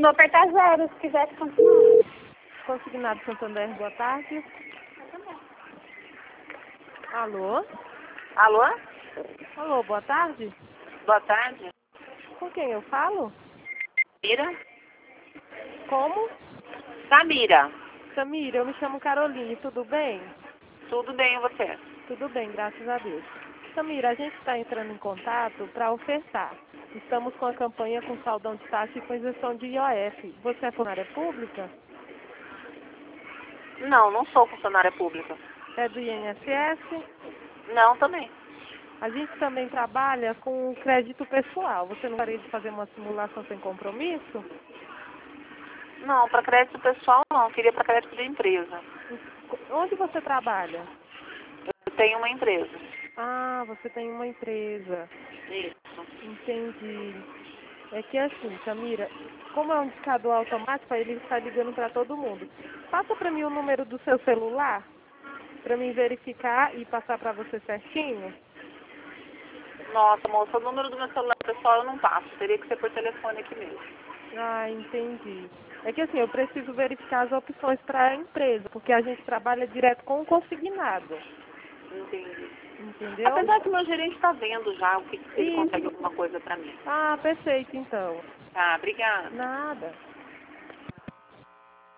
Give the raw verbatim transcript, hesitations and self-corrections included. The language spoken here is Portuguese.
vou apertar zero, se quiser continuar. Consignado Santander, boa tarde. Alô? Alô? Alô, boa tarde. Boa tarde. Com quem eu falo? Samira? Como? Samira. Samira, eu me chamo Caroline, tudo bem? Tudo bem e você? Tudo bem, graças a Deus. Samira, a gente está entrando em contato para ofertar. Estamos com a campanha com saldão de taxa e com isenção de I O F. Você é funcionária pública? Não, não sou funcionária pública. É do I N S S? Não, também. A gente também trabalha com crédito pessoal. Você não gostaria de fazer uma simulação sem compromisso? Não, para crédito pessoal não. Queria para crédito de empresa. Onde você trabalha? Eu tenho uma empresa. Ah, você tem uma empresa. Isso. Entendi. É que assim, Samira, como é um indicador automático, aí ele está ligando para todo mundo. Passa para mim o número do seu celular, para mim verificar e passar para você certinho. Nossa, moça, o número do meu celular pessoal eu não passo. Teria que ser por telefone aqui mesmo. Ah, entendi. É que assim, eu preciso verificar as opções para a empresa, porque a gente trabalha direto com o consignado. Entendi. Entendeu? Apesar que meu gerente está vendo já o que, se ele consegue Isso. alguma coisa para mim. Ah, perfeito, então. Tá, obrigada. Nada.